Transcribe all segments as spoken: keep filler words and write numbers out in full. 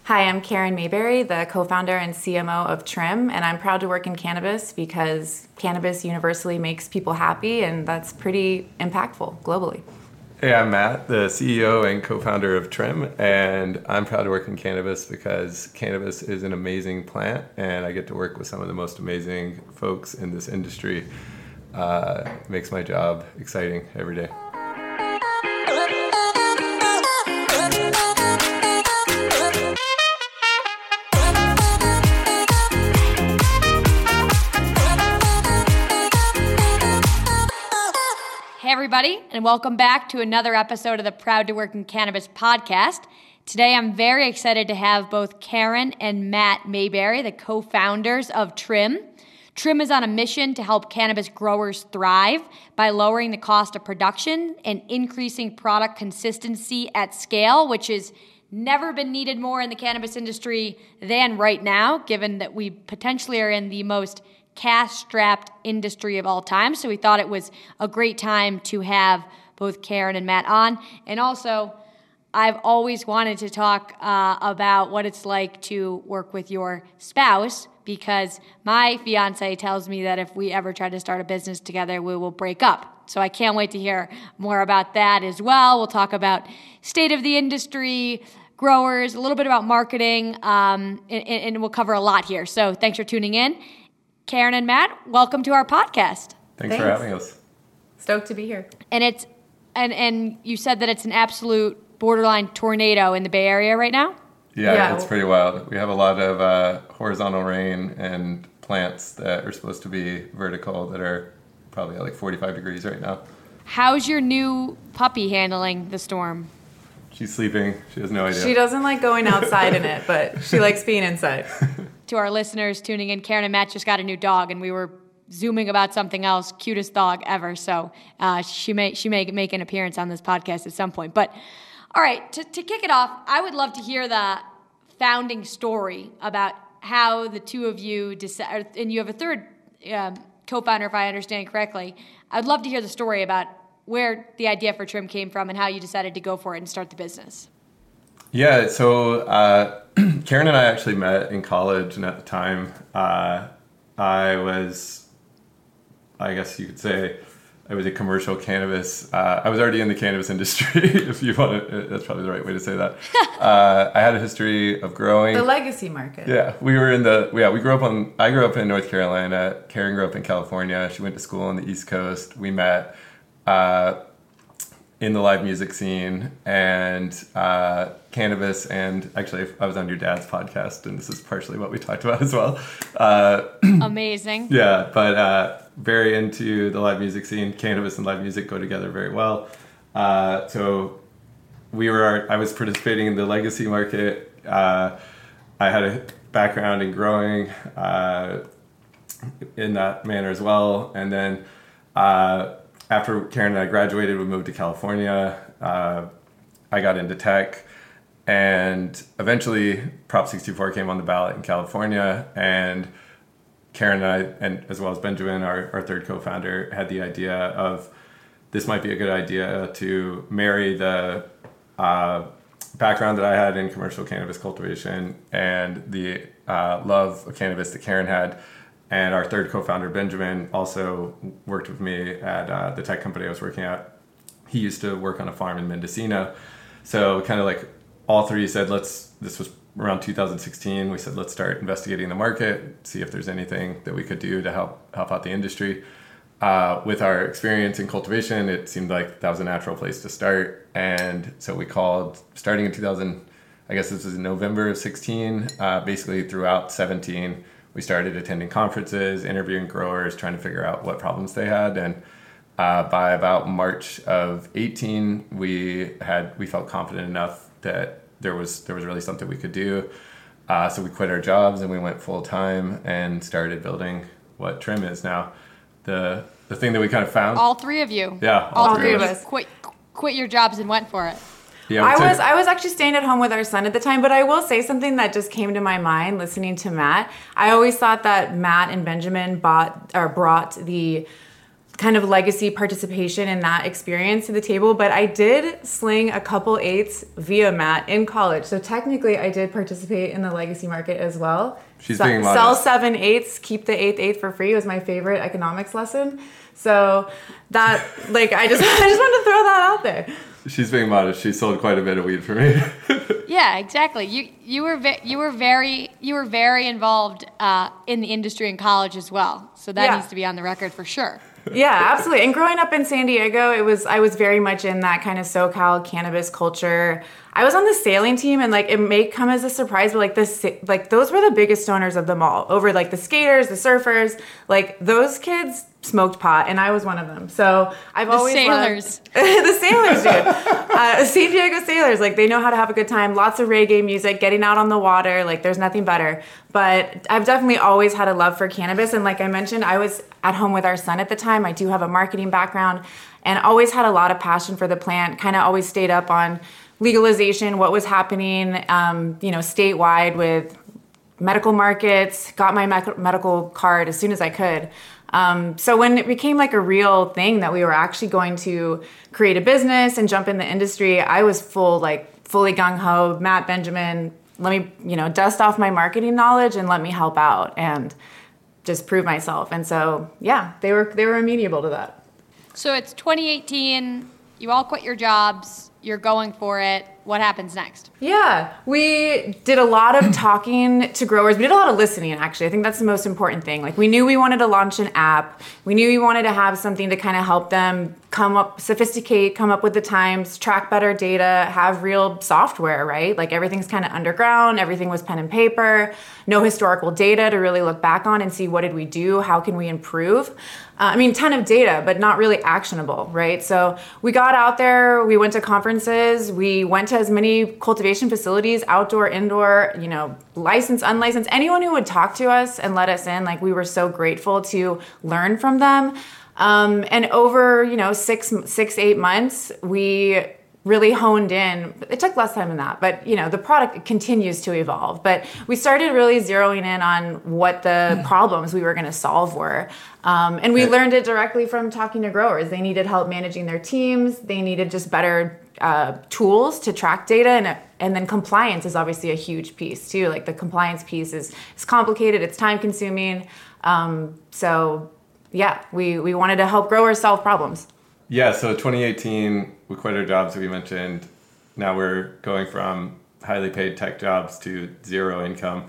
Hi, I'm Karen Mayberry, the co-founder and C M O of Trim, and I'm proud to work in cannabis because cannabis universally makes people happy, and that's pretty impactful globally. Hey, I'm Matt, the C E O and co-founder of Trim, and I'm proud to work in cannabis because cannabis is an amazing plant, and I get to work with some of the most amazing folks in this industry. Uh, it makes my job exciting every day. Hey everybody, and welcome back to another episode of the Proud to Work in Cannabis podcast. Today I'm very excited to have both Karen and Matt Mayberry, the co-founders of Trim. Trim is on a mission to help cannabis growers thrive by lowering the cost of production and increasing product consistency at scale, which has never been needed more in the cannabis industry than right now, given that we potentially are in the most cash-strapped industry of all time. So we thought it was a great time to have both Karen and Matt on. And also, I've always wanted to talk uh, about what it's like to work with your spouse, because my fiance tells me that if we ever try to start a business together, we will break up. So I can't wait to hear more about that as well. We'll talk about state of the industry, growers, a little bit about marketing, um, and, and we'll cover a lot here. So thanks for tuning in. Karen and Matt, welcome to our podcast. Thanks, Thanks for having us. Stoked to be here. And it's and and you said that it's an absolute borderline tornado in the Bay Area right now? Yeah, yeah. It's pretty wild. We have a lot of uh, horizontal rain and plants that are supposed to be vertical that are probably at like forty-five degrees right now. How's your new puppy handling the storm? She's sleeping. She has no idea. She doesn't like going outside in it, but she likes being inside. To our listeners tuning in, Karen and Matt just got a new dog, and we were zooming about something else. Cutest dog ever. So uh, she may she may make an appearance on this podcast at some point. But all right, to, to kick it off, I would love to hear the founding story about how the two of you decided, and you have a third um, co-founder, if I understand correctly. I'd love to hear the story about where the idea for Trim came from and how you decided to go for it and start the business. Yeah, so uh, Karen and I actually met in college, and at the time, uh, I was, I guess you could say, I was a commercial cannabis. Uh, I was already in the cannabis industry, if you want to. That's probably the right way to say that. uh, I had a history of growing. The legacy market. Yeah, we were in the. Yeah, we grew up on. I grew up in North Carolina. Karen grew up in California. She went to school on the East Coast. We met uh, in the live music scene, and uh, cannabis, and actually I was on your dad's podcast, and this is partially what we talked about as well. Uh, Amazing. Yeah, but uh, very into the live music scene. Cannabis and live music go together very well. Uh, so we were, I was participating in the legacy market. Uh, I had a background in growing uh, in that manner as well. And then uh, after Karen and I graduated, we moved to California. Uh, I got into tech, and eventually Prop sixty-four came on the ballot in California, and Karen and I, and as well as Benjamin, our, our third co-founder, had the idea of this might be a good idea to marry the uh, background that I had in commercial cannabis cultivation and the uh, love of cannabis that Karen had. And our third co-founder, Benjamin, also worked with me at uh, the tech company I was working at. He used to work on a farm in Mendocino. So kind of like all three said, let's, this was around two thousand sixteen, we said, let's start investigating the market, see if there's anything that we could do to help help out the industry. Uh, with our experience in cultivation, it seemed like that was a natural place to start. And so we called, starting in two thousand, I guess this was in November of sixteen, uh, basically throughout seventeen, we started attending conferences, interviewing growers, trying to figure out what problems they had. And uh, by about March of eighteen, we had we felt confident enough that there was there was really something we could do. Uh, so we quit our jobs and we went full time and started building what Trim is now. The the thing that we kind of found. All three of you. Yeah, all, all three, three of of us. Quit quit your jobs and went for it. Yeah, I took, was I was actually staying at home with our son at the time, but I will say something that just came to my mind listening to Matt. I always thought that Matt and Benjamin bought or brought the kind of legacy participation in that experience to the table, but I did sling a couple eights via Matt in college. So technically I did participate in the legacy market as well. She's so, being modest. Sell seven eights, keep the eighth eighth for free was my favorite economics lesson. So that, like, I just, I just wanted to throw that out there. She's being modest. She sold quite a bit of weed for me. Yeah, exactly. You you were ve- you were very you were very involved uh, in the industry in college as well. So that Yeah. needs to be on the record for sure. Yeah, absolutely. And growing up in San Diego, it was I was very much in that kind of SoCal cannabis culture. I was on the sailing team, and like it may come as a surprise, but like this, like those were the biggest stoners of them all. Over like the skaters, the surfers, like those kids smoked pot, and I was one of them. So I've The always sailors. loved the sailors, dude. uh, San Diego sailors, like they know how to have a good time. Lots of reggae music, getting out on the water. Like there's nothing better. But I've definitely always had a love for cannabis, and like I mentioned, I was at home with our son at the time. I do have a marketing background, and always had a lot of passion for the plant. Kind of always stayed up on legalization, what was happening, um, you know, statewide with medical markets. Got my me- medical card as soon as I could. Um, so when it became like a real thing that we were actually going to create a business and jump in the industry, I was full, like fully gung ho. Matt, Benjamin, let me, you know, dust off my marketing knowledge and let me help out and just prove myself. And so, yeah, they were they were amenable to that. So it's twenty eighteen. You all quit your jobs. You're going for it. What happens next? Yeah, we did a lot of talking to growers. We did a lot of listening, actually. I think that's the most important thing. Like, we knew we wanted to launch an app. We knew we wanted to have something to kind of help them come up, sophisticate, come up with the times, track better data, have real software, right? Like, everything's kind of underground. Everything was pen and paper. No historical data to really look back on and see what did we do? How can we improve? Uh, I mean, ton of data, but not really actionable, right? So we got out there, we went to conferences, we went to as many cultivation facilities, outdoor, indoor, you know, licensed, unlicensed, anyone who would talk to us and let us in, like we were so grateful to learn from them. Um, and over, you know, six, six, eight months, we really honed in. It took less time than that, but you know, the product continues to evolve. But we started really zeroing in on what the problems we were going to solve were. Um, and we learned it directly from talking to growers. They needed help managing their teams. They needed just better uh, tools to track data. And, and then compliance is obviously a huge piece too. Like the compliance piece is, is complicated. It's time consuming. Um, so yeah, we, we wanted to help growers solve problems. Yeah, so twenty eighteen, we quit our jobs, we mentioned. Now we're going from highly paid tech jobs to zero income.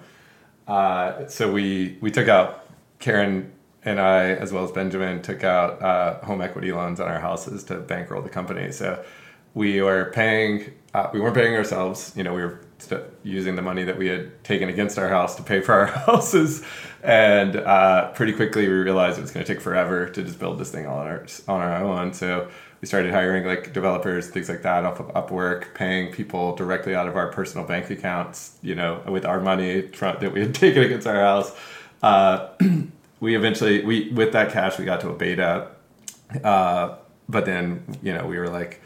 Uh, so we, we took out, Karen and I, as well as Benjamin, took out uh, home equity loans on our houses to bankroll the company. So we were paying, uh, we weren't paying ourselves, you know, we were st- using the money that we had taken against our house to pay for our houses. And uh, pretty quickly we realized it was going to take forever to just build this thing all on our, on our own. So we started hiring like developers, things like that off of Upwork, paying people directly out of our personal bank accounts, you know, with our money that we had taken against our house. Uh, we eventually, we with that cash, we got to a beta. Uh, but then, you know, we were like,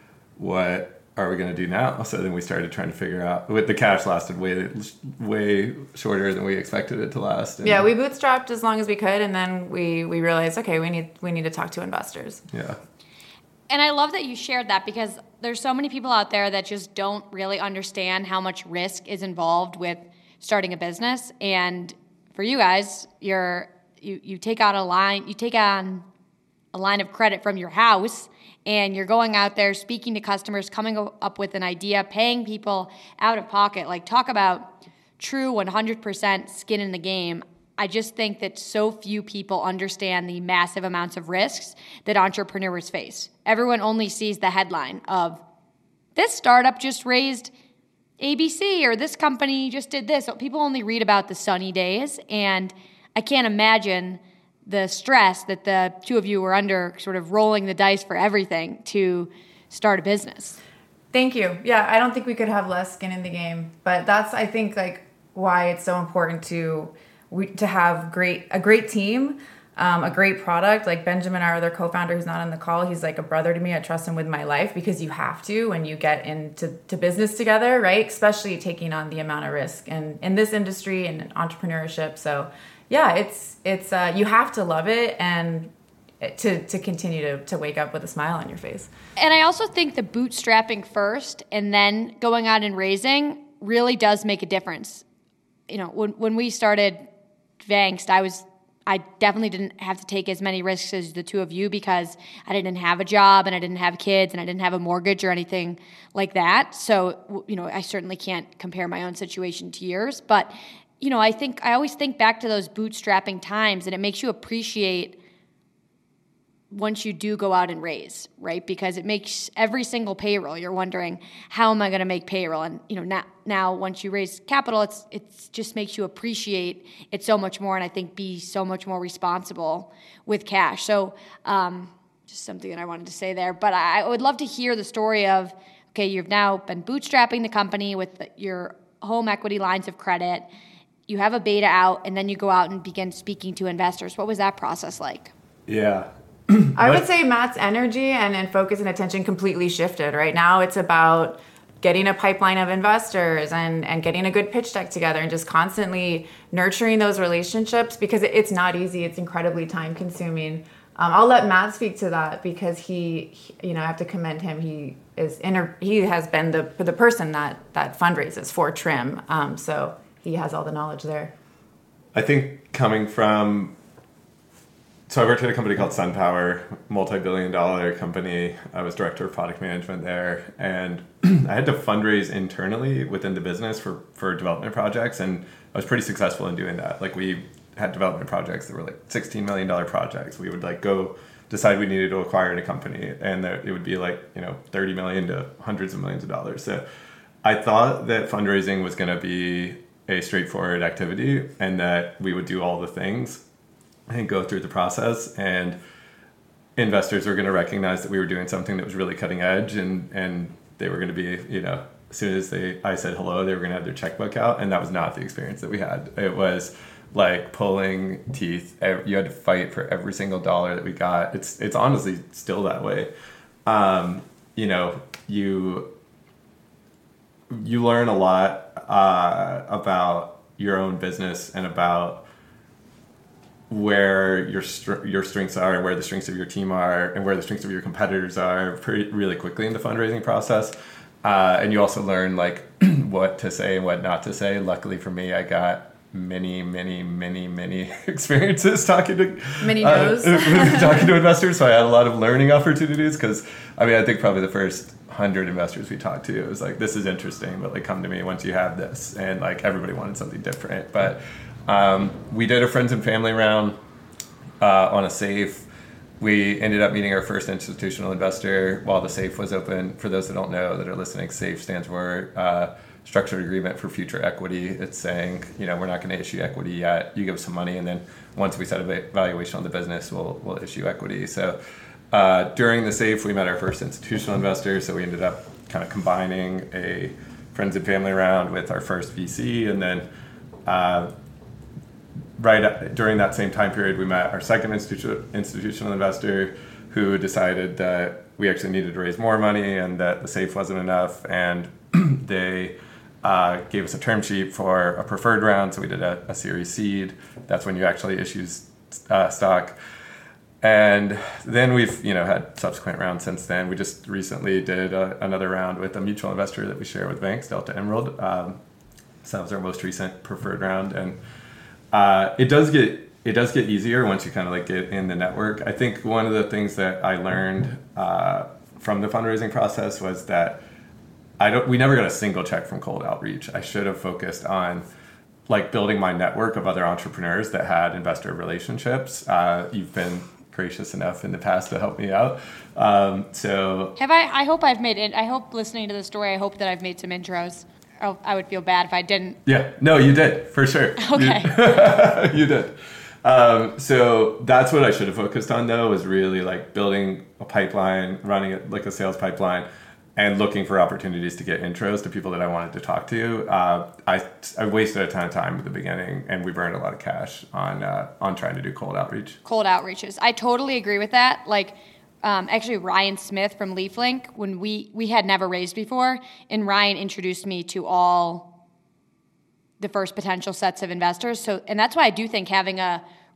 what are we going to do now? So then we started trying to figure out, with the cash lasted way way shorter than we expected it to last. And yeah, we bootstrapped as long as we could, and then we we realized, okay, we need we need to talk to investors. Yeah. And I love that you shared that, because there's so many people out there that just don't really understand how much risk is involved with starting a business. And for you guys, you're you you take out a line, you take on a line of credit from your house, and you're going out there speaking to customers, coming up with an idea, paying people out of pocket. Like, talk about true one hundred percent skin in the game. I just think that so few people understand the massive amounts of risks that entrepreneurs face. Everyone only sees the headline of, this startup just raised A B C, or this company just did this. So people only read about the sunny days, and I can't imagine the stress that the two of you were under, sort of rolling the dice for everything to start a business. Thank you. Yeah, I don't think we could have less skin in the game, but that's, I think, like why it's so important to we, to have great a great team, um, a great product. Like Benjamin, our other co-founder who's not on the call, he's like a brother to me. I trust him with my life, because you have to when you get into to business together, right? Especially taking on the amount of risk and in this industry and entrepreneurship. So yeah, it's it's uh, you have to love it, and to, to continue to, to wake up with a smile on your face. And I also think the bootstrapping first and then going out and raising really does make a difference. You know, when when we started Vangst, I was I definitely didn't have to take as many risks as the two of you because I didn't have a job and I didn't have kids and I didn't have a mortgage or anything like that. So, you know, I certainly can't compare my own situation to yours. But, you know, I think I always think back to those bootstrapping times, and it makes you appreciate once you do go out and raise, right? Because it makes every single payroll, you're wondering, how am I going to make payroll? And, you know, now, now once you raise capital, it's it's just makes you appreciate it so much more, and I think be so much more responsible with cash. So um, just something that I wanted to say there. But I would love to hear the story of, okay, you've now been bootstrapping the company with the, your home equity lines of credit. You have a beta out, and then you go out and begin speaking to investors. What was that process like? Yeah. I would say Matt's energy and, and focus and attention completely shifted. Right now it's about getting a pipeline of investors and, and getting a good pitch deck together and just constantly nurturing those relationships, because it, it's not easy. It's incredibly time consuming. Um, I'll let Matt speak to that because he, he, you know, I have to commend him. He is inter- he has been the the person that, that fundraises for Trim. Um, so he has all the knowledge there. I think coming from So I worked at a company called SunPower, multi-billion dollar company. I was director of product management there. And I had to fundraise internally within the business for, for development projects. And I was pretty successful in doing that. Like we had development projects that were like sixteen million dollars projects. We would like go decide we needed to acquire a company. And that it would be like, you know, thirty million to hundreds of millions of dollars. So I thought that fundraising was going to be a straightforward activity and that we would do all the things and go through the process, and investors were going to recognize that we were doing something that was really cutting edge, and, and they were going to be, you know, as soon as they I said hello, they were going to have their checkbook out, and that was not the experience that we had. It was like pulling teeth. You had to fight for every single dollar that we got. It's it's honestly still that way. Um, you know, you you learn a lot uh, about your own business and about where your str- your strengths are and where the strengths of your team are and where the strengths of your competitors are pretty really quickly in the fundraising process. Uh, and you also learn like what to say and what not to say. Luckily for me, I got many, many, many, many experiences talking to many no's. uh, talking to investors. So I had a lot of learning opportunities because I mean I think probably the first hundred investors we talked to, it was like, this is interesting, but like come to me once you have this. And like everybody wanted something different, but. Um, we did a friends and family round uh, on a SAFE. We ended up meeting our first institutional investor while the SAFE was open. For those that don't know that are listening, SAFE stands for uh, Structured Agreement for Future Equity. It's saying, you know, we're not going to issue equity yet. You give us some money, and then once we set a valuation on the business, we'll we'll issue equity. So uh, during the SAFE, we met our first institutional investor. So we ended up kind of combining a friends and family round with our first V C, and then. Uh, Right during that same time period, we met our second institu- institutional investor who decided that we actually needed to raise more money and that the SAFE wasn't enough. And they uh, gave us a term sheet for a preferred round. So we did a, a Series Seed. That's when you actually issue uh, stock. And then we've you know had subsequent rounds since then. We just recently did a, another round with a mutual investor that we share with Vangst, Delta Emerald. Um, so that was our most recent preferred round. And Uh, it does get it does get easier once you kind of like get in the network. I think one of the things that I learned uh, from the fundraising process was that I don't we never got a single check from cold outreach. I should have focused on like building my network of other entrepreneurs that had investor relationships. Uh, you've been gracious enough in the past to help me out. Um, so have I? I hope I've made it. I hope listening to the story, I hope that I've made some intros. Oh, I would feel bad if I didn't. Yeah, no, you did, for sure. Okay. You, you did. Um, so that's what I should have focused on, though, was really like building a pipeline, running it like a sales pipeline, and looking for opportunities to get intros to people that I wanted to talk to. Uh, I, I wasted a ton of time at the beginning, and we burned a lot of cash on uh, on trying to do cold outreach. Cold outreaches. I totally agree with that. Like, Um, actually, Ryan Smith from LeafLink, when we, we had never raised before, and Ryan introduced me to all the first potential sets of investors. So, and that's why I do think having a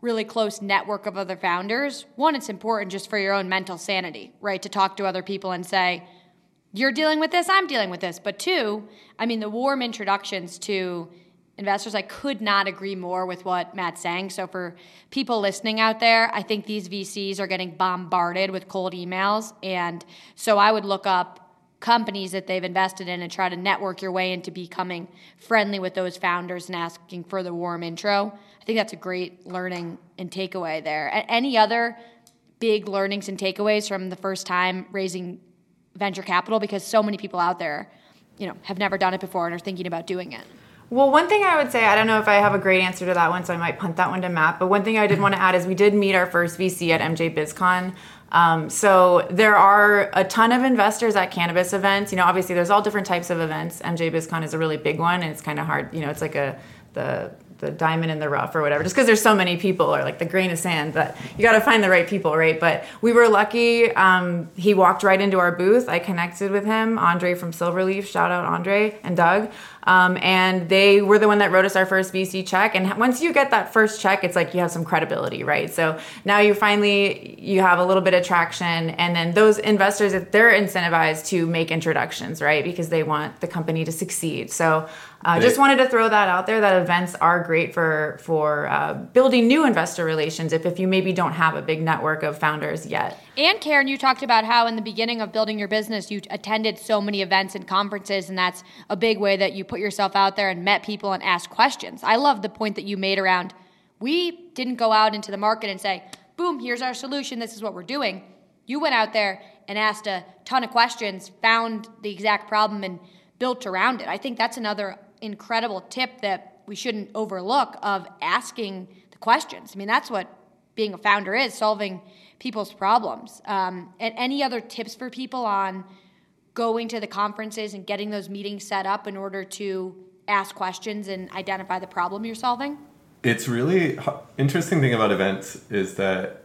really close network of other founders, one, it's important just for your own mental sanity, right? To talk to other people and say, you're dealing with this, I'm dealing with this. But two, I mean, the warm introductions to investors, I could not agree more with what Matt's saying. So for people listening out there, I think these V Cs are getting bombarded with cold emails. And so I would look up companies that they've invested in and try to network your way into becoming friendly with those founders and asking for the warm intro. I think that's a great learning and takeaway there. Any other big learnings and takeaways from the first time raising venture capital? Because so many people out there, you know, have never done it before and are thinking about doing it. Well, one thing I would say, I don't know if I have a great answer to that one, so I might punt that one to Matt, but one thing I did want to add is we did meet our first V C at M J BizCon. Um, so there are a ton of investors at cannabis events. You know, obviously there's all different types of events. M J BizCon is a really big one, and it's kind of hard. You know, it's like a the the diamond in the rough or whatever, just because there's so many people, or like the grain of sand, but you got to find the right people, right? But we were lucky. Um, he walked right into our booth. I connected with him, Andre from Silverleaf, shout out Andre, and Doug. Um, and they were the one that wrote us our first V C check. And once you get that first check, it's like you have some credibility, right? So now you finally, you have a little bit of traction. And then those investors, they're incentivized to make introductions, right? Because they want the company to succeed. So I uh, just wanted to throw that out there, that events are great for, for uh, building new investor relations if, if you maybe don't have a big network of founders yet. And Karen, you talked about how in the beginning of building your business, you attended so many events and conferences, and that's a big way that you put yourself out there and met people and asked questions. I love the point that you made around, we didn't go out into the market and say, boom, here's our solution, this is what we're doing. You went out there and asked a ton of questions, found the exact problem, and built around it. I think that's another incredible tip that we shouldn't overlook, of asking the questions. I mean, that's what being a founder is, solving people's problems. Um, and any other tips for people on going to the conferences and getting those meetings set up in order to ask questions and identify the problem you're solving? It's really interesting thing about events is that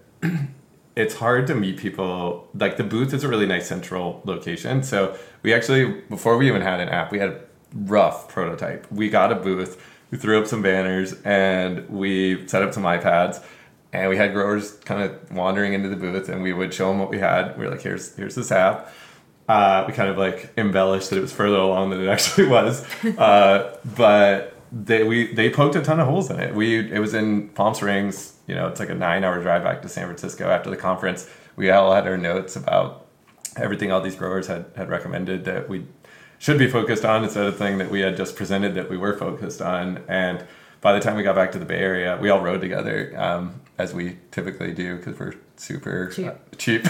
it's hard to meet people. Like the booth is a really nice central location. So we actually, before we even had an app, we had a rough prototype. We got a booth, we threw up some banners, and we set up some iPads, and we had growers kind of wandering into the booth, and we would show them what we had. We were like, here's here's this app. Uh, we kind of like embellished that it was further along than it actually was. Uh, but they we they poked a ton of holes in it. We It was in Palm Springs. You know, it's like a nine-hour drive back to San Francisco after the conference. We all had our notes about everything all these growers had, had recommended that we should be focused on, instead of the thing that we had just presented that we were focused on. And by the time we got back to the Bay Area, we all rode together, um, as we typically do, because we're super cheap, uh, cheap.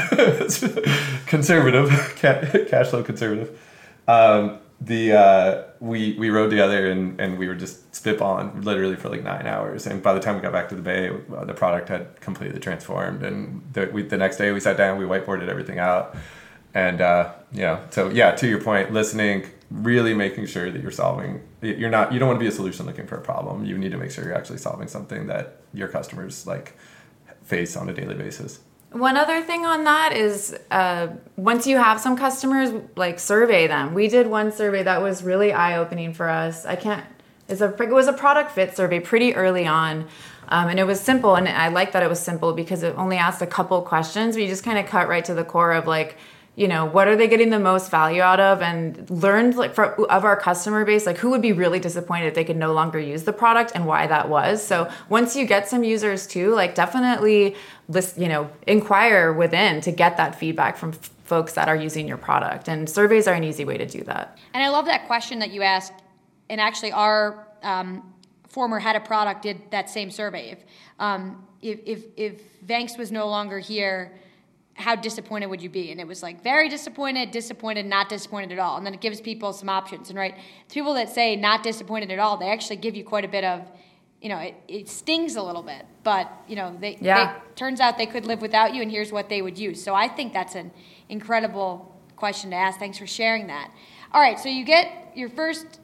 conservative, cash flow conservative. Um, the uh, we we rode together and, and we were just spitballing literally for like nine hours. And by the time we got back to the Bay, uh, the product had completely transformed. And the, we, the next day we sat down, we whiteboarded everything out. And, uh, you know, so yeah, to your point, listening, really making sure that you're solving, you're not, you don't want to be a solution looking for a problem. You need to make sure you're actually solving something that your customers like face on a daily basis. One other thing on that is uh, once you have some customers, like survey them. We did one survey that was really eye-opening for us. I can't, it's a, it was a product fit survey pretty early on. Um, and it was simple. And I like that it was simple because it only asked a couple questions. We just kind of cut right to the core of like, you know, what are they getting the most value out of, and learned like for, of our customer base, like who would be really disappointed if they could no longer use the product and why that was. So once you get some users too, like definitely list, you know, inquire within to get that feedback from f- folks that are using your product, and surveys are an easy way to do that. And I love that question that you asked, and actually our um, former head of product did that same survey. If, um, if, if, if Vanks was no longer here, how disappointed would you be? And it was like very disappointed, disappointed, not disappointed at all. And then it gives people some options. And right, people that say not disappointed at all, they actually give you quite a bit of, you know, it, it stings a little bit. But, you know, they, yeah. they turns out they could live without you, and here's what they would use. So I think that's an incredible question to ask. Thanks for sharing that. All right, so you get your first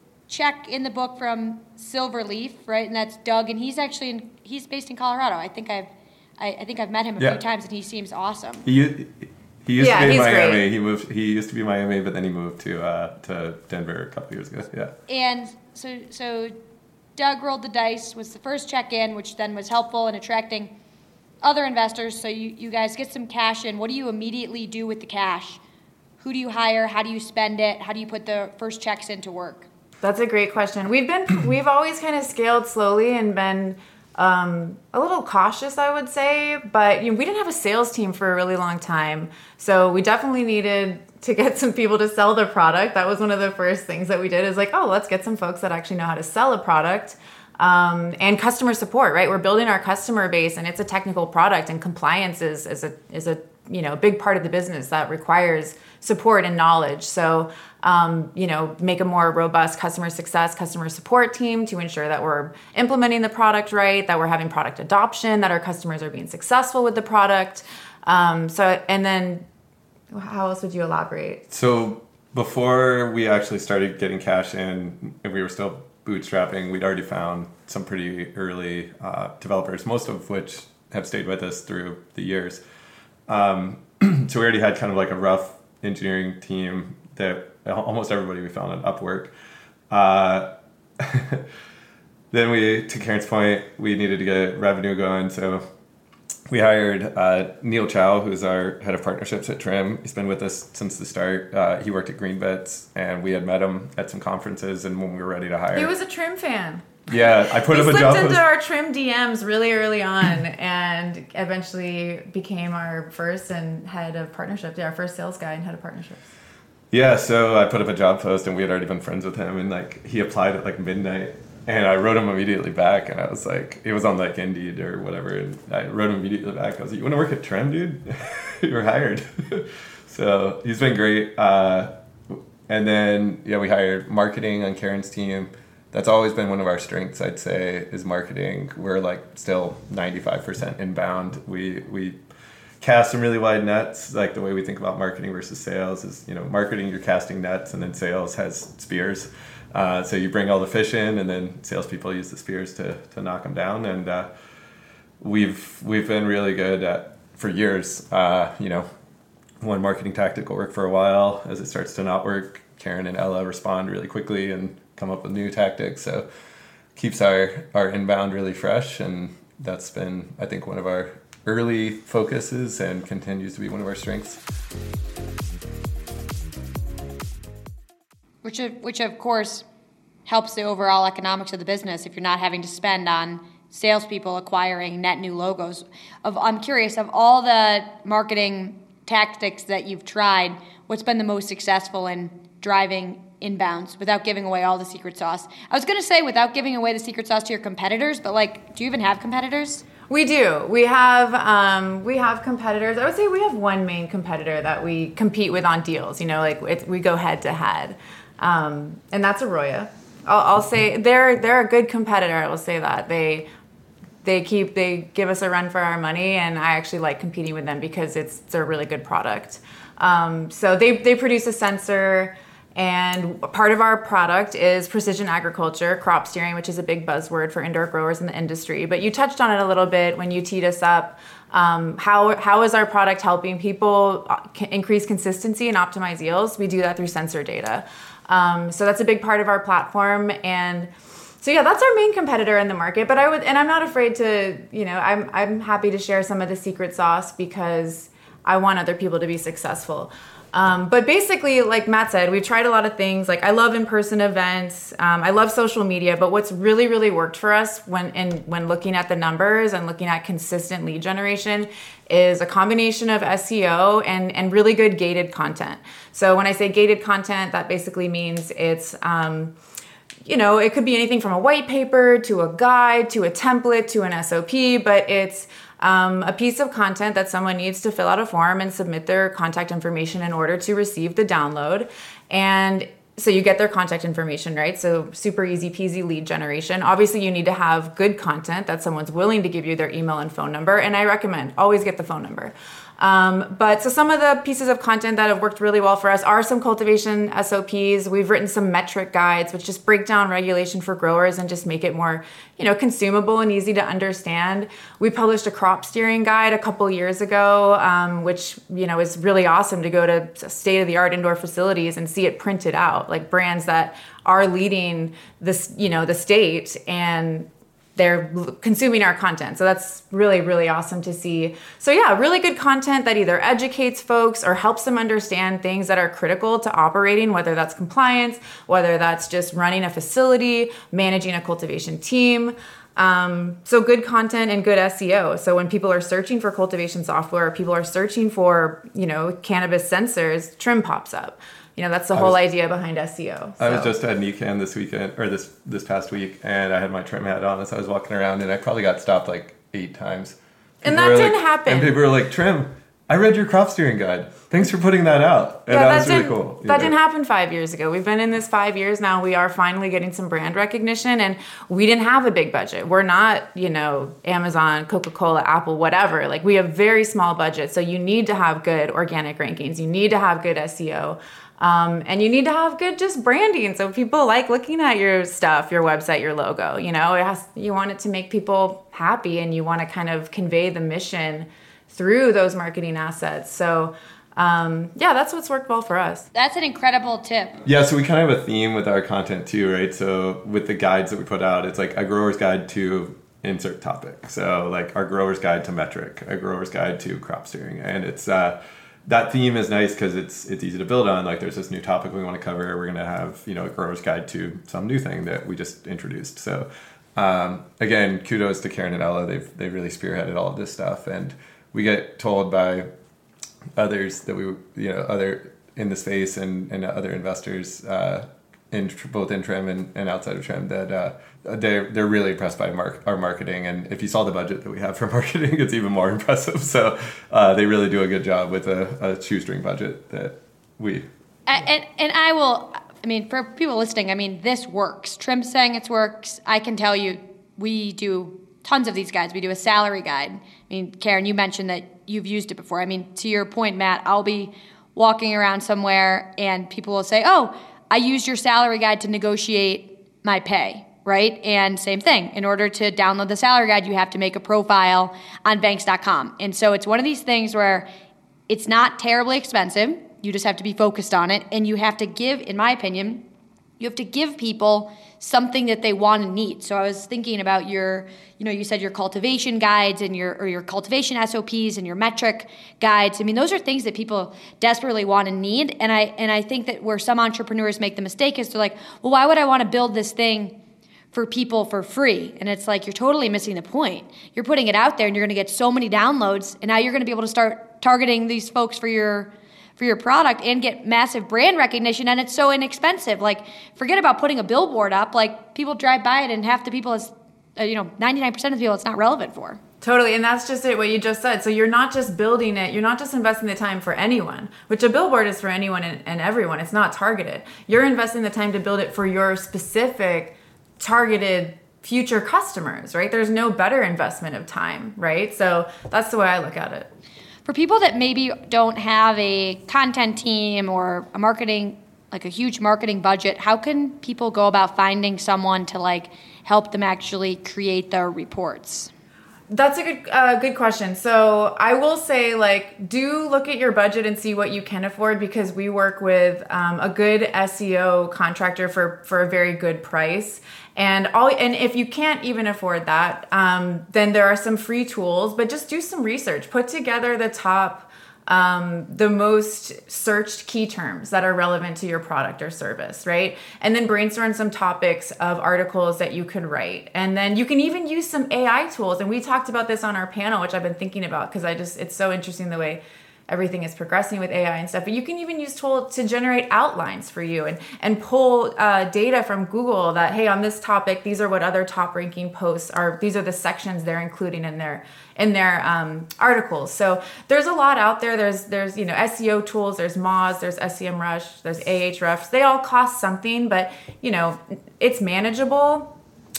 check in the book from Silverleaf, right? And that's Doug, and he's actually in, he's based in Colorado. I think I've I, I think I've met him a yeah. few times, and he seems awesome. He he used yeah, to be in Miami. Great. He moved. He used to be Miami, but then he moved to uh, to Denver a couple years ago. Yeah. And so so Doug rolled the dice, was the first check in, which then was helpful in attracting other investors. So you, you guys get some cash in. What do you immediately do with the cash? Who do you hire? How do you spend it? How do you put the first checks into work? That's a great question. We've been, we've always kind of scaled slowly and been um, a little cautious, I would say, but you know, we didn't have a sales team for a really long time. So we definitely needed to get some people to sell the product. That was one of the first things that we did is like, oh, let's get some folks that actually know how to sell a product. Um, and customer support, right? We're building our customer base and it's a technical product, and compliance is, is a, is a, you know, big part of the business that requires support and knowledge. So, um, you know, make a more robust customer success, customer support team to ensure that we're implementing the product right, that we're having product adoption, that our customers are being successful with the product. Um, so, and then how else would you elaborate? So before we actually started getting cash in, and we were still bootstrapping, we'd already found some pretty early uh, developers, most of which have stayed with us through the years. Um, so we already had kind of like a rough engineering team that almost everybody we found on Upwork. Uh, then we, to Karen's point, we needed to get revenue going. So we hired uh, Neil Chow, who's our head of partnerships at Trim. He's been with us since the start. Uh, he worked at Greenbits, and we had met him at some conferences, and when we were ready to hire. He was a Trim fan. Yeah, I put he up a job. He slipped into post. our Trim D Ms really early on and eventually became our first and head of partnerships. Yeah, our first sales guy and head of partnerships. Yeah, so I put up a job post, and we had already been friends with him, and like he applied at like midnight, and I wrote him immediately back, and I was like, it was on like Indeed or whatever, and I wrote him immediately back. I was like, you want to work at Trim, dude? You're hired. So he's been great. Uh, and then, yeah, we hired marketing on Karen's team. That's always been one of our strengths, I'd say, is marketing. We're like still ninety-five percent inbound. We we cast some really wide nets. Like the way we think about marketing versus sales is, you know, marketing, you're casting nets, and then sales has spears. Uh, so you bring all the fish in, and then salespeople use the spears to to knock them down. And uh, we've we've been really good at for years. Uh, you know, one marketing tactic will work for a while. As it starts to not work, Karen and Ella respond really quickly and come up with new tactics. So keeps our our inbound really fresh, and that's been, I think, one of our early focuses and continues to be one of our strengths. Which of, which of course helps the overall economics of the business if you're not having to spend on salespeople acquiring net new logos. Of I'm curious, of all the marketing tactics that you've tried, what's been the most successful in driving inbounds without giving away all the secret sauce? I was going to say without giving away the secret sauce to your competitors, but like, do you even have competitors? We do. We have um, we have competitors. I would say we have one main competitor that we compete with on deals. You know, like it's, we go head to head, um, and that's Arroyo. I'll, I'll say they're they're a good competitor. I will say that they they keep they give us a run for our money, and I actually like competing with them because it's it's a really good product. Um, so they they produce a sensor. And part of our product is precision agriculture, crop steering, which is a big buzzword for indoor growers in the industry. But you touched on it a little bit when you teed us up. Um, how how is our product helping people increase consistency and optimize yields? We do that through sensor data. Um, so that's a big part of our platform. And so yeah, that's our main competitor in the market. But I would, and I'm not afraid to, you know, I'm I'm happy to share some of the secret sauce because I want other people to be successful. Um, but basically, like Matt said, we've tried a lot of things. Like I love in-person events. Um, I love social media. But what's really, really worked for us when in, when looking at the numbers and looking at consistent lead generation is a combination of S E O and, and really good gated content. So when I say gated content, that basically means it's, um, you know, it could be anything from a white paper to a guide to a template to an S O P, but it's Um, a piece of content that someone needs to fill out a form and submit their contact information in order to receive the download. And so you get their contact information, right? So super easy peasy lead generation. Obviously, you need to have good content that someone's willing to give you their email and phone number. And I recommend always get the phone number. Um, but so some of the pieces of content that have worked really well for us are some cultivation S O Ps. We've written some metric guides, which just break down regulation for growers and just make it more, you know, consumable and easy to understand. We published a crop steering guide a couple years ago, um, which, you know, is really awesome to go to state-of-the-art indoor facilities and see it printed out, like brands that are leading this, you know, the state, and they're consuming our content. So that's really, really awesome to see. So yeah, really good content that either educates folks or helps them understand things that are critical to operating, whether that's compliance, whether that's just running a facility, managing a cultivation team. Um, so good content and good S E O. So when people are searching for cultivation software, people are searching for, you know, cannabis sensors, Trim pops up. You know, that's the I whole was, idea behind S E O. So. I was just at NECANN this weekend, or this this past week, and I had my Trim hat on as I was walking around, and I probably got stopped like eight times. People and that didn't like, happen. And people were like, Trim, I read your crop steering guide. Thanks for putting that out. And yeah, that, that was really didn't, cool. That know? didn't happen five years ago. We've been in this five years now. We are finally getting some brand recognition, and we didn't have a big budget. We're not, you know, Amazon, Coca-Cola, Apple, whatever. Like, we have very small budget. So you need to have good organic rankings. You need to have good S E O. Um, and you need to have good just branding, so people like looking at your stuff, your website, your logo. You know, it has, you want it to make people happy, and you want to kind of convey the mission through those marketing assets. So um, yeah, that's what's worked well for us. That's an incredible tip. Yeah, so we kind of have a theme with our content too, right? So with the guides that we put out, it's like a grower's guide to insert topic. So like our grower's guide to metric, a grower's guide to crop steering, and it's uh, that theme is nice because it's it's easy to build on. Like, there's this new topic we want to cover. We're going to have, you know, a grower's guide to some new thing that we just introduced. So um, again, kudos to Karen and Ella. They've they've really spearheaded all of this stuff, and we get told by others that we, you know, other in the space and, and other investors uh, in both in Trim and, and outside of Trim that uh, they're they're really impressed by mark, our marketing. And if you saw the budget that we have for marketing, it's even more impressive. So uh, they really do a good job with a, a shoestring budget that we. And and I will. I mean, for people listening, I mean, this works. Trim's saying it works. I can tell you, we do tons of these guides. We do a salary guide. I mean, Karen, you mentioned that you've used it before. I mean, to your point, Matt, I'll be walking around somewhere and people will say, oh, I used your salary guide to negotiate my pay, right? And same thing. In order to download the salary guide, you have to make a profile on banks dot com. And so it's one of these things where it's not terribly expensive. You just have to be focused on it. And you have to give, in my opinion, you have to give people something that they want and need. So I was thinking about your, you know, you said your cultivation guides and your, or your cultivation S O Ps and your metric guides. I mean, those are things that people desperately want and need. And I, and I think that where some entrepreneurs make the mistake is they're like, well, why would I want to build this thing for people for free? And it's like, you're totally missing the point. You're putting it out there and you're going to get so many downloads. And now you're going to be able to start targeting these folks for your for your product and get massive brand recognition, and it's so inexpensive. Like, forget about putting a billboard up. Like, people drive by it, and half the people is, uh, you know, ninety-nine percent of the people it's not relevant for. Totally, and that's just it, what you just said. So you're not just building it, you're not just investing the time for anyone, which a billboard is for anyone and, and everyone. It's not targeted. You're investing the time to build it for your specific targeted future customers, right? There's no better investment of time, right? So that's the way I look at it. For people that maybe don't have a content team or a marketing, like a huge marketing budget, how can people go about finding someone to like help them actually create their reports? That's a good uh, good question. So I will say, like, do look at your budget and see what you can afford, because we work with um, a good S E O contractor for, for a very good price. And all, and if you can't even afford that, um, then there are some free tools, but just do some research. Put together the top, um, the most searched key terms that are relevant to your product or service, right? And then brainstorm some topics of articles that you could write. And then you can even use some A I tools. And we talked about this on our panel, which I've been thinking about because I just, it's so interesting the way everything is progressing with A I and stuff. But you can even use tools to generate outlines for you and, and pull uh, data from Google that, hey, on this topic, these are what other top ranking posts are. These are the sections they're including in their in their um, articles. So there's a lot out there. There's, there's you know, S E O tools, there's Moz, there's SEMrush, there's Ahrefs. They all cost something, but, you know, it's manageable.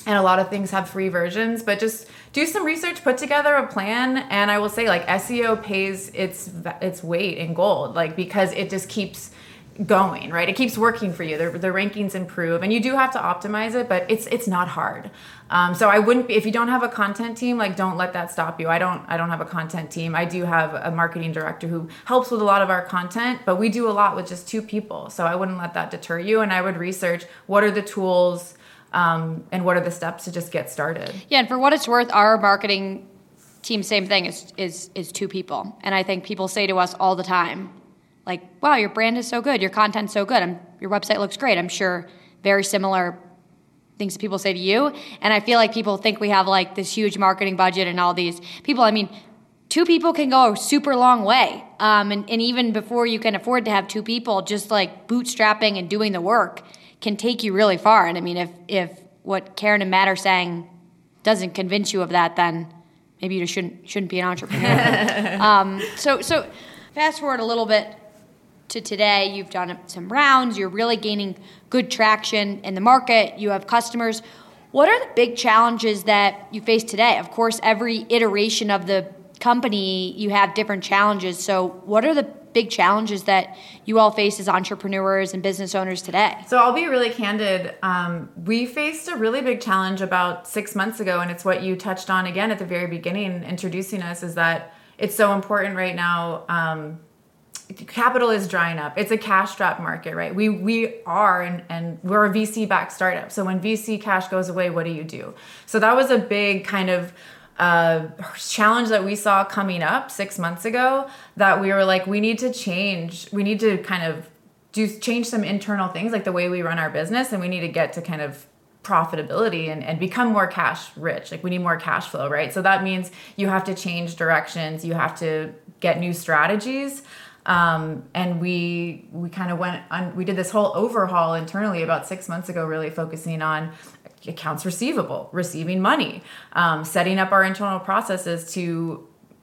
and a lot of things have free versions, but just do some research, put together a plan. And I will say, like, S E O pays its its weight in gold, like, because it just keeps going, right? It keeps working for you. The, the rankings improve, and you do have to optimize it, but it's it's not hard. Um, so I wouldn't be, if you don't have a content team, like, don't let that stop you. I don't I don't have a content team. I do have a marketing director who helps with a lot of our content, but we do a lot with just two people. So I wouldn't let that deter you, and I would research what are the tools um, and what are the steps to just get started. Yeah, and for what it's worth, our marketing team, same thing, is is is two people. And I think people say to us all the time, like, wow, your brand is so good, your content's so good, I'm, your website looks great. I'm sure very similar things that people say to you. And I feel like people think we have like this huge marketing budget and all these people. I mean, two people can go a super long way. Um, and, and even before you can afford to have two people, just like bootstrapping and doing the work can take you really far. And I mean, if, if what Karen and Matt are saying doesn't convince you of that, then maybe you just shouldn't, shouldn't be an entrepreneur. um, so, so fast forward a little bit to today. You've done some rounds, you're really gaining good traction in the market, you have customers. What are the big challenges that you face today? Of course, every iteration of the company, you have different challenges. So what are the big challenges that you all face as entrepreneurs and business owners today? So I'll be really candid. Um, we faced a really big challenge about six months ago, and it's what you touched on again at the very beginning, introducing us, is that it's so important right now. Um, Capital is drying up. It's a cash-strapped market, right? We we are, and, and we're a V C-backed startup. So when V C cash goes away, what do you do? So that was a big kind of uh, challenge that we saw coming up six months ago, that we were like, we need to change. We need to kind of do change some internal things, like the way we run our business, and we need to get to kind of profitability and, and become more cash rich. Like, we need more cash flow, right? So that means you have to change directions. You have to get new strategies. Um, and we we kind of went on, we did this whole overhaul internally about six months ago, really focusing on accounts receivable, receiving money, um, setting up our internal processes to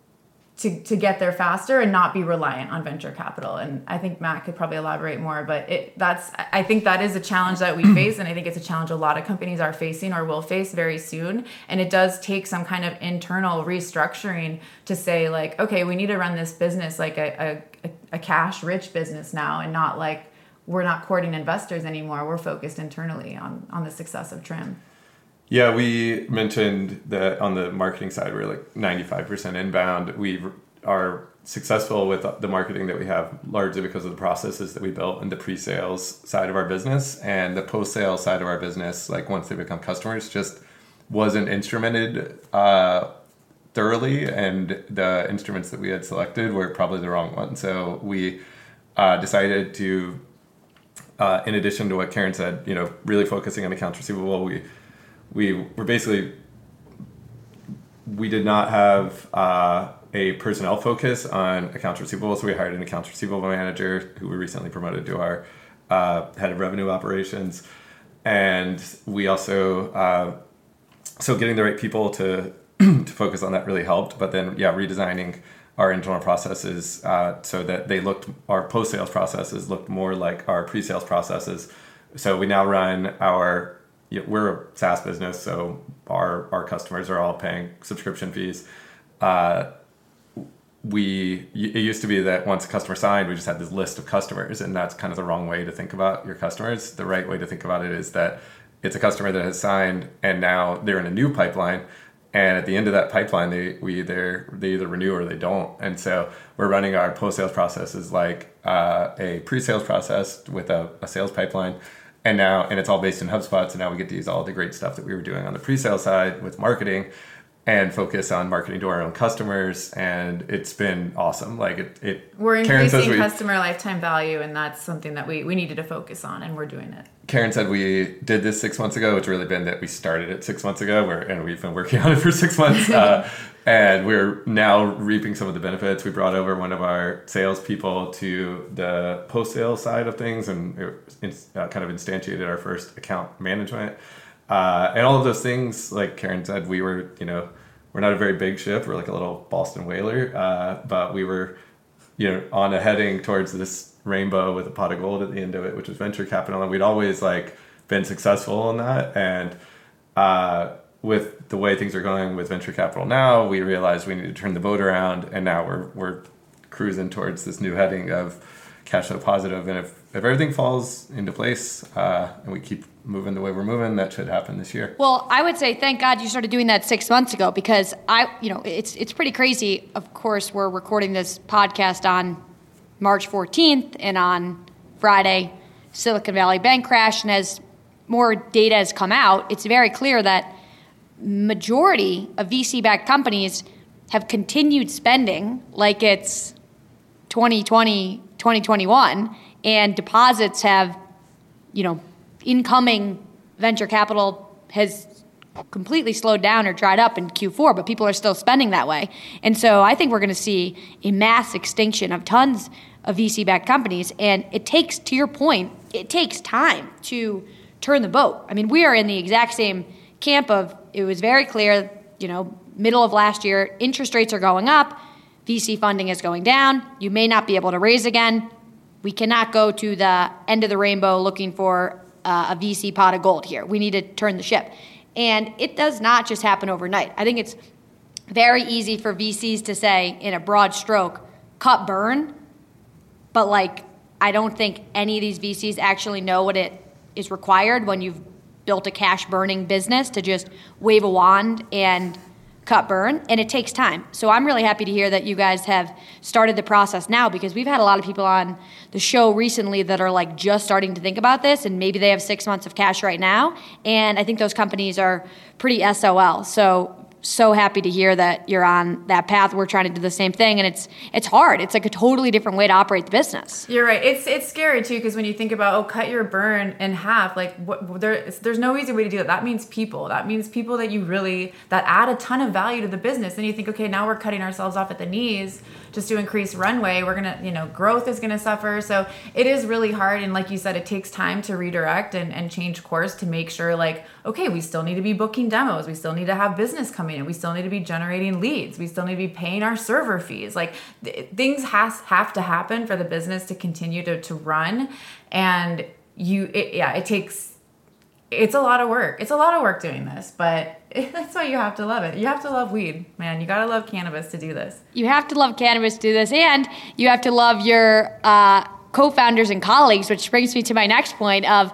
to to get there faster and not be reliant on venture capital. And I think Matt could probably elaborate more, but it that's I think that is a challenge that we face, and I think it's a challenge a lot of companies are facing or will face very soon. And it does take some kind of internal restructuring to say, like, okay, we need to run this business like a, a, a cash-rich business now, and not like we're not courting investors anymore. We're focused internally on on the success of Trim. Yeah, we mentioned that on the marketing side, we're like ninety-five percent inbound. We are successful with the marketing that we have largely because of the processes that we built in the pre-sales side of our business, and the post-sales side of our business, like once they become customers, just wasn't instrumented uh, thoroughly, and the instruments that we had selected were probably the wrong ones. So we uh, decided to, uh, in addition to what Karen said, you know, really focusing on accounts receivable, we We were basically, we did not have uh, a personnel focus on accounts receivable, so we hired an accounts receivable manager who we recently promoted to our uh, head of revenue operations. And we also, uh, so getting the right people to, to focus on that really helped, but then, yeah, redesigning our internal processes uh, so that they looked, our post-sales processes looked more like our pre-sales processes. So we now run our, Yeah, we're a SaaS business, so our our customers are all paying subscription fees. Uh, we it used to be that once a customer signed, we just had this list of customers, and that's kind of the wrong way to think about your customers. The right way to think about it is that it's a customer that has signed, and now they're in a new pipeline, and at the end of that pipeline, they we either they either renew or they don't. And so we're running our post sales processes like uh, a pre sales process with a, a sales pipeline. And now, and it's all based in HubSpot, so now we get to use all the great stuff that we were doing on the pre-sale side with marketing and focus on marketing to our own customers. And it's been awesome. Like it, it We're increasing we, customer lifetime value, and that's something that we, we needed to focus on, and we're doing it. Karen said we did this six months ago. It's really been that we started it six months ago, where, and we've been working on it for six months. uh, and we're now reaping some of the benefits. We brought over one of our salespeople to the post-sale side of things, and it, uh, kind of instantiated our first account management. Uh, and all of those things, like Karen said, we were, you know, we're not a very big ship. We're like a little Boston whaler, uh, but we were, you know, on a heading towards this rainbow with a pot of gold at the end of it, which was venture capital. And we'd always like been successful in that. And uh, with the way things are going with venture capital now, we realized we need to turn the boat around, and now we're we're cruising towards this new heading of cash flow positive. And if, if everything falls into place uh, and we keep moving the way we're moving, that should happen this year. Well, I would say thank God you started doing that six months ago, because I, you know, it's it's pretty crazy. Of course, we're recording this podcast on March fourteenth, and on Friday, Silicon Valley Bank crashed, and as more data has come out, it's very clear that majority of V C-backed companies have continued spending like it's twenty twenty, twenty twenty-one, and deposits have, you know, incoming venture capital has completely slowed down or dried up in Q four, but people are still spending that way. And so I think we're going to see a mass extinction of tons of V C-backed companies, and it takes, to your point, it takes time to turn the boat. I mean, we are in the exact same camp of, it was very clear, you know, middle of last year, interest rates are going up, V C funding is going down, you may not be able to raise again. We cannot go to the end of the rainbow looking for uh, a V C pot of gold here. We need to turn the ship. And it does not just happen overnight. I think it's very easy for V Cs to say, in a broad stroke, cut burn, but like, I don't think any of these V Cs actually know what it is required when you've built a cash burning business to just wave a wand and cut burn, and it takes time. So I'm really happy to hear that you guys have started the process now, because we've had a lot of people on the show recently that are like just starting to think about this, and maybe they have six months of cash right now, and I think those companies are pretty S O L. So so happy to hear that you're on that path. We're trying to do the same thing, and it's it's hard. It's like a totally different way to operate the business. You're right. It's it's scary too, because when you think about, oh, cut your burn in half, like what, there, there's no easy way to do it. That means people. That means people that you really that add a ton of value to the business. And you think, okay, now we're cutting ourselves off at the knees just to increase runway. We're gonna, you know, growth is gonna suffer. So it is really hard. And like you said, it takes time to redirect and, and change course to make sure, like, okay, we still need to be booking demos. We still need to have business coming in. We still need to be generating leads. We still need to be paying our server fees. Like th- things has have to happen for the business to continue to, to run. And you, it, yeah, it takes, it's a lot of work. It's a lot of work doing this, but it, that's why you have to love it. You have to love weed, man. You got to love cannabis to do this. You have to love cannabis to do this, and you have to love your uh, co-founders and colleagues, which brings me to my next point of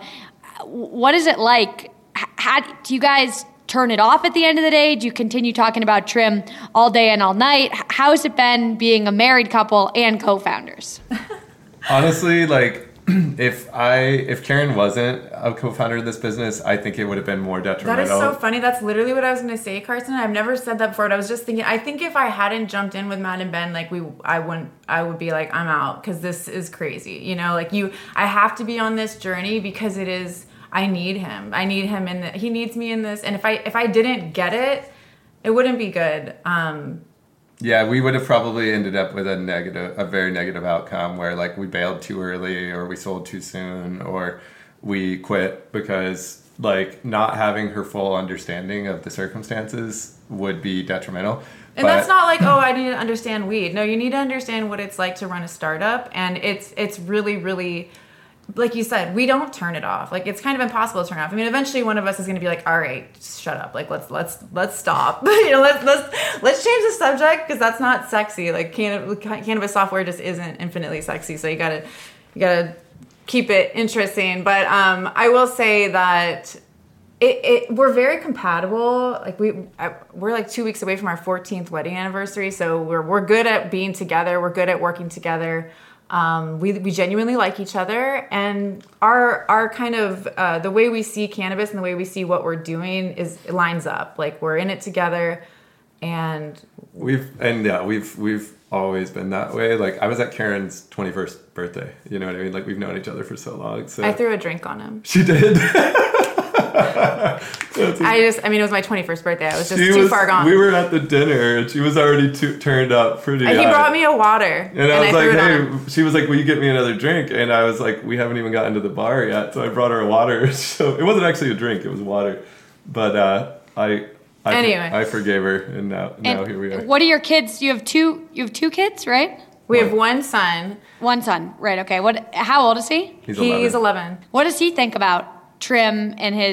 what is it like? How do you guys turn it off at the end of the day? Do you continue talking about Trim all day and all night? How has it been being a married couple and co-founders? Honestly, like if I if Karen wasn't a co-founder of this business, I think it would have been more detrimental. That is so funny. That's literally what I was going to say, Carson. I've never said that before. But I was just thinking, I think if I hadn't jumped in with Matt and Ben, like we, I wouldn't, I would be like, I'm out, because this is crazy. You know, like you, I have to be on this journey because it is. I need him. I need him in the, he needs me in this. And if I if I didn't get it, it wouldn't be good. Um, yeah, we would have probably ended up with a negative, a very negative outcome where like we bailed too early, or we sold too soon, or we quit because like not having her full understanding of the circumstances would be detrimental. And but, that's not like, oh, I need to understand weed. No, you need to understand what it's like to run a startup, and it's it's really really. Like you said, we don't turn it off. Like it's kind of impossible to turn off. I mean, eventually one of us is going to be like, "All right, just shut up. Like let's let's let's stop. you know, let's let's let's change the subject, because that's not sexy. Like canna- cannabis software just isn't infinitely sexy. So you gotta you gotta keep it interesting. But um, I will say that it, it we're very compatible. Like we I, we're like two weeks away from our fourteenth wedding anniversary, so we're we're good at being together. We're good at working together. Um, we we genuinely like each other, and our our kind of uh, the way we see cannabis and the way we see what we're doing is it lines up. Like we're in it together, and we've and yeah we've we've always been that way. Like I was at Karen's twenty-first birthday. You know what I mean? Like we've known each other for so long. So I threw a drink on him. She did. I just, I mean, it was my twenty-first birthday. I was just she too was, far gone. We were at the dinner, and she was already too, turned up pretty and high. He brought me a water. And, and I was I like, hey, she was like, will you get me another drink? And I was like, we haven't even gotten to the bar yet. So I brought her a water. So it wasn't actually a drink, it was water. But uh, I, I, anyway. I forgave her, and now, and now here we are. What are your kids? You have two, you have two kids, right? We have one son. One son, right, okay. What? How old is he? He's eleven. He's eleven. What does he think about Trim and his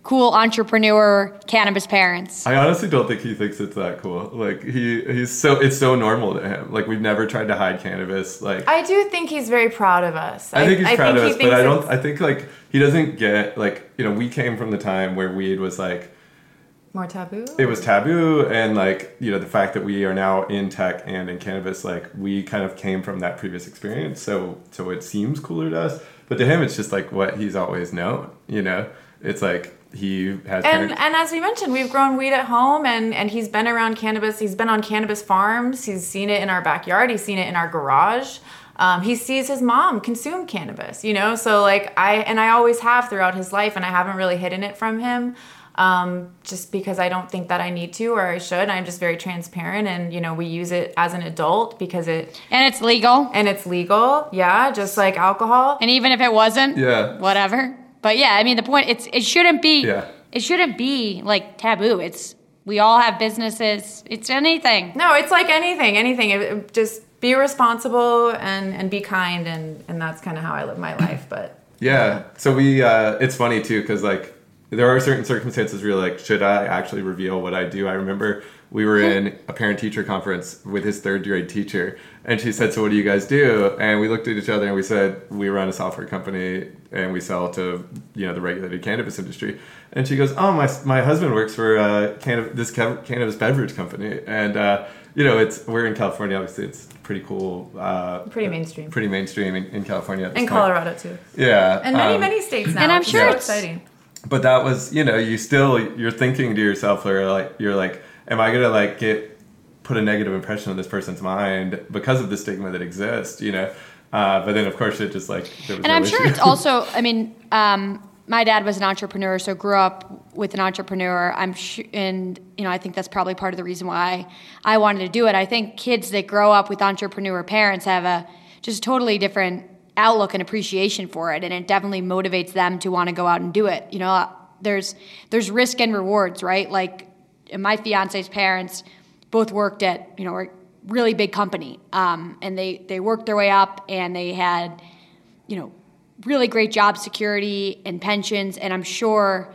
cool entrepreneur cannabis parents. I honestly don't think he thinks it's that cool. Like he he's so it's so normal to him. Like we've never tried to hide cannabis. Like I do think he's very proud of us. I think he's I proud think of he us, but I don't. it's I think like he doesn't get like you know we came from the time where weed was like more taboo. it was taboo, and like you know the fact that we are now in tech and in cannabis, like we kind of came from that previous experience. So so it seems cooler to us, but to him it's just like what he's always known. You know, it's like. He has and parents. and as we mentioned, we've grown weed at home, and and he's been around cannabis. He's been on cannabis farms. He's seen it in our backyard. He's seen it in our garage. Um, he sees his mom consume cannabis. You know, so like I and I always have throughout his life, and I haven't really hidden it from him, um, just because I don't think that I need to or I should. I'm just very transparent, and you know, we use it as an adult because it And it's legal. and it's legal. Yeah, just like alcohol. And even if it wasn't, Yeah. whatever. But yeah, I mean, the point, it's it shouldn't be, Yeah. it shouldn't be like taboo. It's, we all have businesses. It's anything. No, it's like anything, anything. It, it- just be responsible and, and be kind, and, and that's kind of how I live my life. But Yeah. So we, uh, it's funny too, because like there are certain circumstances where you're like, should I actually reveal what I do? I remember we were in a parent teacher conference with his third grade teacher, and she said, so what do you guys do? And we looked at each other and we said, we run a software company and we sell to, you know, the regulated cannabis industry. And she goes, oh, my my husband works for uh, canna- this ca- cannabis beverage company. And, uh, you know, it's we're in California, obviously it's pretty cool. Uh, pretty mainstream. Pretty mainstream in, in California. at this In point. Colorado too. Yeah. And many, um, many states now. And I'm which is sure so it's- exciting. But that was, you know, you still, you're thinking to yourself, or like, you're like, am I going to like get, put a negative impression on this person's mind because of the stigma that exists, you know? Uh, but then of course it just like, there was And no I'm sure issue. it's also, I mean, um, my dad was an entrepreneur, so grew up with an entrepreneur. I'm sh- and you know, I think that's probably part of the reason why I wanted to do it. I think kids that grow up with entrepreneur parents have a just totally different outlook and appreciation for it, and it definitely motivates them to want to go out and do it. You know, there's there's risk and rewards, right? Like my fiance's parents both worked at, you know, a really big company, um, and they they worked their way up, and they had, you know, really great job security and pensions, and I'm sure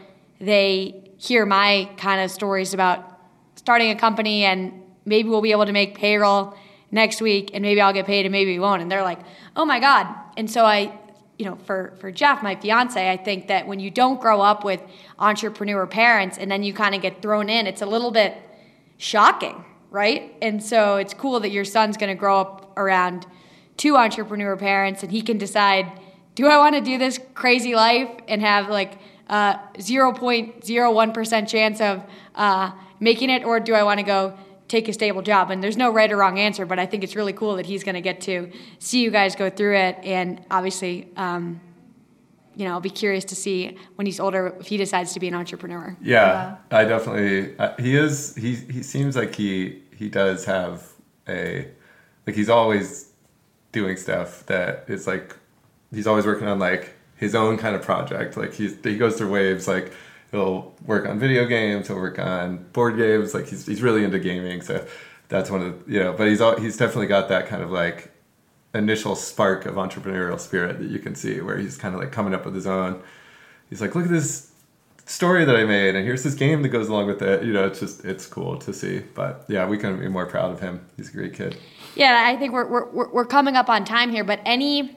they hear my kind of stories about starting a company and maybe we'll be able to make payroll next week and maybe I'll get paid and maybe we won't. And they're like, oh my God. And so I, you know, for, for Jeff, my fiance, I think that when you don't grow up with entrepreneur parents and then you kind of get thrown in, it's a little bit shocking, right? And so it's cool that your son's going to grow up around two entrepreneur parents and he can decide, do I want to do this crazy life and have like a zero point zero one percent chance of uh, making it, or do I want to go take a stable job? And there's no right or wrong answer, but I think it's really cool that he's going to get to see you guys go through it. And obviously, um, you know, I'll be curious to see when he's older if he decides to be an entrepreneur. Yeah, I definitely, uh, he is, he, he seems like he, he does have a, like he's always doing stuff that is like, he's always working on like his own kind of project. Like he's, he goes through waves, like he'll work on video games, he'll work on board games. Like he's, he's really into gaming. So that's one of the, you know, but he's, all, he's definitely got that kind of like initial spark of entrepreneurial spirit that you can see where he's kind of like coming up with his own, he's like, look at this story that I made and here's this game that goes along with it. You know, it's just, it's cool to see. But yeah, we couldn't be more proud of him. He's a great kid. Yeah, I think we're we're we're coming up on time here, but any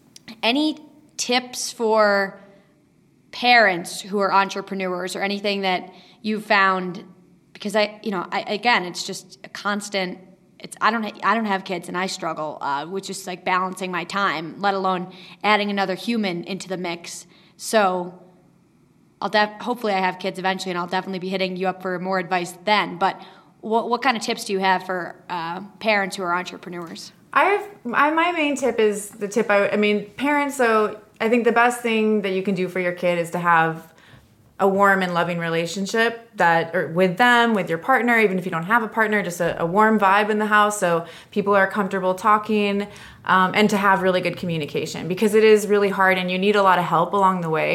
any tips for parents who are entrepreneurs or anything that you found? Because I, you know, I, again, it's just a constant. It's I don't I don't have kids and I struggle uh, with just like balancing my time, let alone adding another human into the mix. So I'll def- hopefully I have kids eventually, and I'll definitely be hitting you up for more advice then. But what what kind of tips do you have for uh, parents who are entrepreneurs? I've I, my main tip is the tip. I, I mean, parents. So I think the best thing that you can do for your kid is to have a warm and loving relationship that, or with them, with your partner, even if you don't have a partner, just a, a warm vibe in the house, so people are comfortable talking, um, and to have really good communication, because it is really hard and you need a lot of help along the way.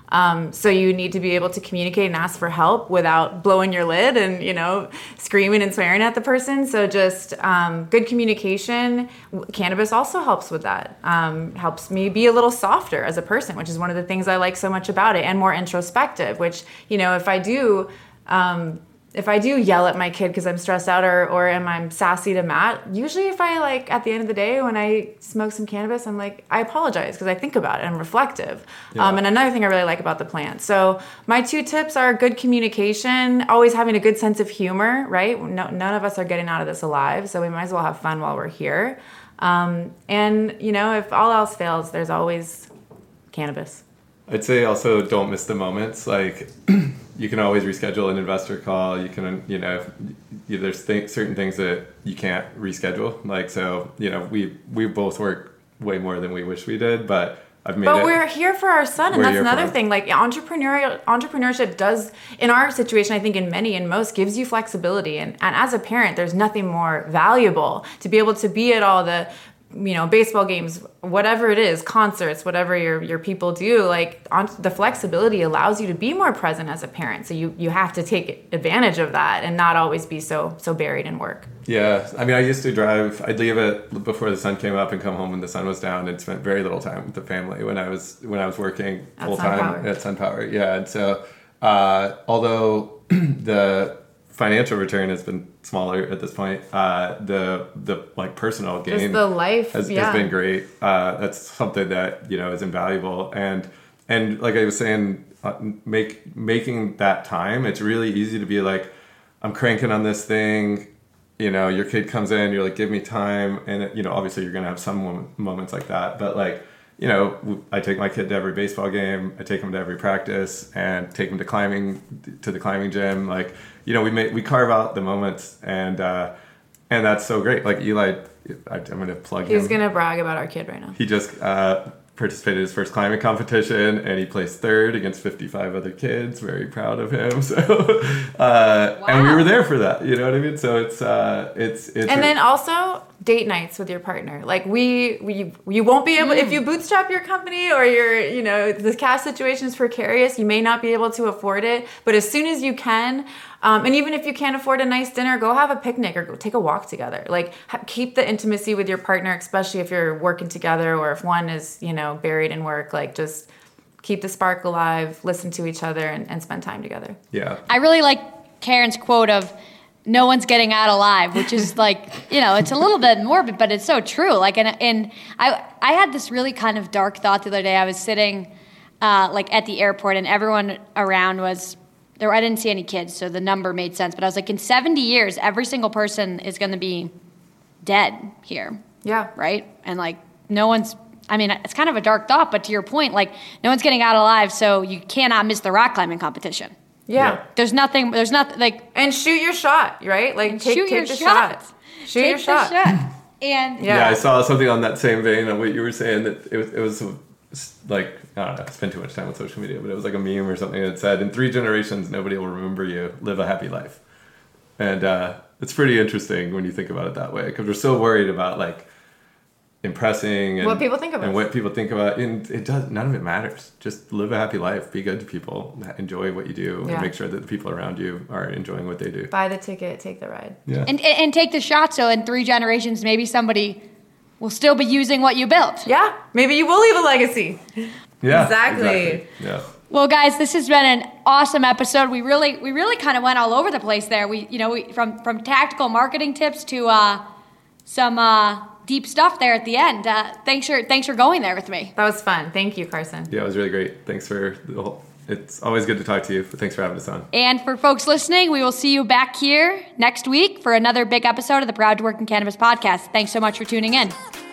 Um, so you need to be able to communicate and ask for help without blowing your lid and, you know, screaming and swearing at the person. So just um, good communication. Cannabis also helps with that. Um, helps me be a little softer as a person, which is one of the things I like so much about it, and more introspective, which, you know, if I do... Um, If I do yell at my kid because I'm stressed out or, or am I sassy to Matt, usually if I like at the end of the day when I smoke some cannabis, I'm like, I apologize because I think about it. I'm reflective. Yeah. Um, and another thing I really like about the plant. So my two tips are good communication, always having a good sense of humor, right? No, none of us are getting out of this alive, so we might as well have fun while we're here. Um, and, you know, if all else fails, there's always cannabis. I'd say also don't miss the moments. Like, you can always reschedule an investor call. You can, you know, you, there's th- certain things that you can't reschedule. Like, so, you know, we we both work way more than we wish we did, but I've made but it. But we're here for our son, and that's another thing. Like, entrepreneurial entrepreneurship does, in our situation, I think in many and most, gives you flexibility. And, and as a parent, there's nothing more valuable to be able to be at all the, you know, baseball games, whatever it is, concerts, whatever your your people do, like on, the flexibility allows you to be more present as a parent. So you, you have to take advantage of that and not always be so so buried in work. Yeah. I mean, I used to drive, I'd leave it before the sun came up and come home when the sun was down, and spent very little time with the family when I was when I was working full time at SunPower. Yeah. And so uh, although the financial return has been smaller at this point, uh, the the like personal gain, just the life has, yeah. has been great. Uh, that's something that, you know, is invaluable. And and like I was saying, uh, make making that time. It's really easy to be like, I'm cranking on this thing. You know, your kid comes in, you're like, give me time, and you know, obviously you're gonna have some moment, moments like that. But like, you know, I take my kid to every baseball game. I take him to every practice, and take him to climbing to the climbing gym. Like, you know, we make we carve out the moments, and uh, and that's so great. Like Eli, I, I'm going to plug him. He's going to brag about our kid right now. He just uh, participated in his first climbing competition, and he placed third against fifty-five other kids. Very proud of him. So, uh, wow. And we were there for that. You know what I mean? So it's uh, it's it's. And then also date nights with your partner. Like we, we, you won't be able, mm. if you bootstrap your company or you're, you know, the cash situation is precarious, you may not be able to afford it. But as soon as you can, um, and even if you can't afford a nice dinner, go have a picnic or go take a walk together. Like ha- keep the intimacy with your partner, especially if you're working together or if one is, you know, buried in work. Like just keep the spark alive, listen to each other, and, and spend time together. Yeah. I really like Karen's quote of, no one's getting out alive, which is like, you know, it's a little bit morbid, but it's so true. Like, and, and I I had this really kind of dark thought the other day. I was sitting uh, like at the airport, and everyone around was there. I didn't see any kids, so the number made sense. But I was like, in seventy years, every single person is going to be dead here. Yeah. Right? And like, no one's, I mean, it's kind of a dark thought, but to your point, like, no one's getting out alive, so you cannot miss the rock climbing competition. Yeah. yeah. There's nothing, there's nothing, like... And shoot your shot, right? Like, take, shoot take your the shot. shot. Shoot take your shot. The shot. And... Yeah. yeah, I saw something on that same vein of what you were saying, that it was, it was like, I don't know, I spend too much time on social media, but it was like a meme or something that said, in three generations, nobody will remember you. Live a happy life. And uh, it's pretty interesting when you think about it that way, because we're so worried about, like, impressing and what people think about and what people think about, and it does, none of it matters. Just live a happy life, be good to people, enjoy what you do, yeah. and make sure that the people around you are enjoying what they do. Buy the ticket, take the ride. Yeah. And, and, and take the shot, so in three generations maybe somebody will still be using what you built. Yeah, maybe you will leave a legacy. Yeah, exactly. exactly. Yeah. Well, guys, this has been an awesome episode. We really we really kind of went all over the place there. We you know we, from from tactical marketing tips to uh, some uh, deep stuff there at the end. Uh, thanks for thanks for going there with me. That was fun. Thank you, Carson. Yeah, it was really great. Thanks for the whole. It's always good to talk to you. But thanks for having us on. And for folks listening, we will see you back here next week for another big episode of the Proud to Work in Cannabis podcast. Thanks so much for tuning in.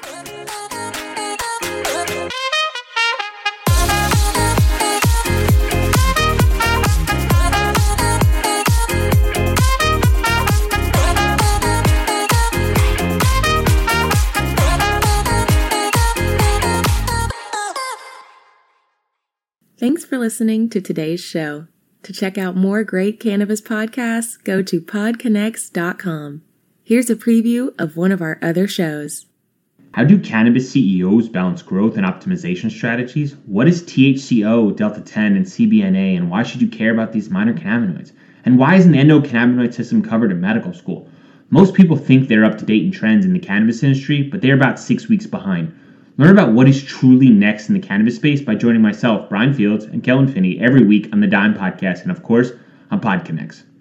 Thanks for listening to today's show. To check out more great cannabis podcasts, go to pod connects dot com. Here's a preview of one of our other shows. How do cannabis C E Os balance growth and optimization strategies? What is T H C O, delta ten, and C B N A, and why should you care about these minor cannabinoids? And why isn't the endocannabinoid system covered in medical school? Most people think they're up to date in trends in the cannabis industry, but they're about six weeks behind. Learn about what is truly next in the cannabis space by joining myself, Brian Fields, and Kellen Finney every week on the Dime Podcast, and of course, on PodConnects.